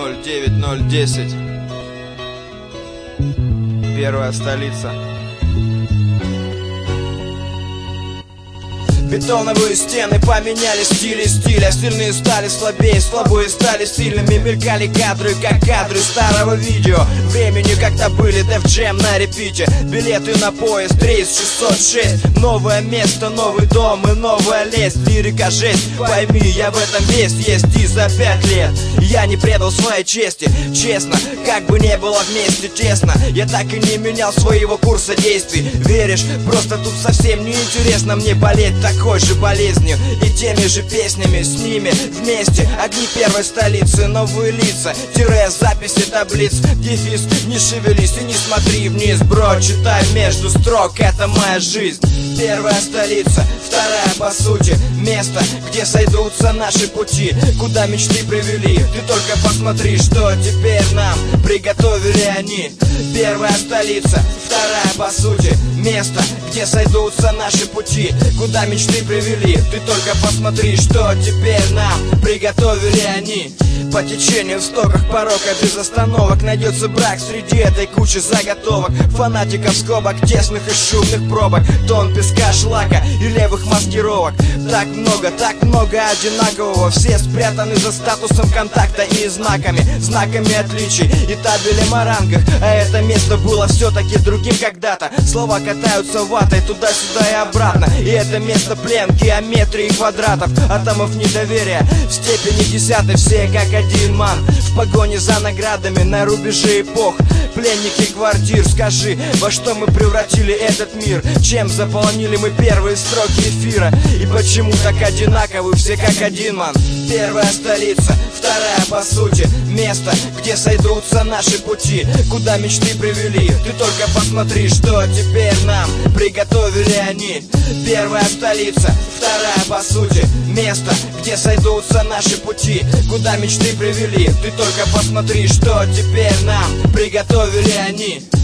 09010. Первая столица. Бетоновые стены поменяли стили стиля. Сильные стали слабее, слабые стали сильными. Мелькали кадры, как кадры старого видео. Времени как-то были Def Jam на репите. Билеты на поезд, рейс 606. Новое место, новый дом и новая лесть. Лирика жесть, пойми, я в этом весь есть. И за 5 лет я не предал своей чести. Честно, как бы не было вместе тесно, я так и не менял своего курса действий. Веришь, просто тут совсем не интересно мне болеть такой же болезнью и теми же песнями. С ними вместе огни первой столицы, новые лица, тире, записи таблиц, дефис. Не шевелись и не смотри вниз, бро, читай между строк, это моя жизнь. Первая столица, вторая по сути, место, где сойдутся наши пути, куда мечты привели. Ты только посмотри, что теперь нам приготовили они. Первая столица, вторая по сути, место, где сойдутся наши пути, куда мечты привели. Ты только посмотри, что теперь нам приготовили они. По течению в стоках порока без остановок найдется брак среди этой кучи заготовок. Фанатиков скобок, тесных и шумных пробок, тон песка, шлака и левых маскировок. Так много одинакового. Все спрятаны за статусом контакта и знаками отличий и табелем о рангах. А это место было все-таки другим когда-то. Слова катаются ватой туда-сюда и обратно. И это место плен геометрии квадратов, атомов недоверия в степени 10. Все как один ман в погоне за наградами на рубеже эпох. Пленники квартир, скажи, во что мы превратили этот мир? Чем заполонили мы первые строки эфира? И почему так одинаковы все как один ман? Первая столица, вторая по сути, место, где сойдутся наши пути, куда мечты привели. Ты только посмотри, что теперь нам приготовили они. Первая столица, вторая по сути, место, где сойдутся наши пути, куда мечты привели. Ты только посмотри, что теперь нам приготовили они.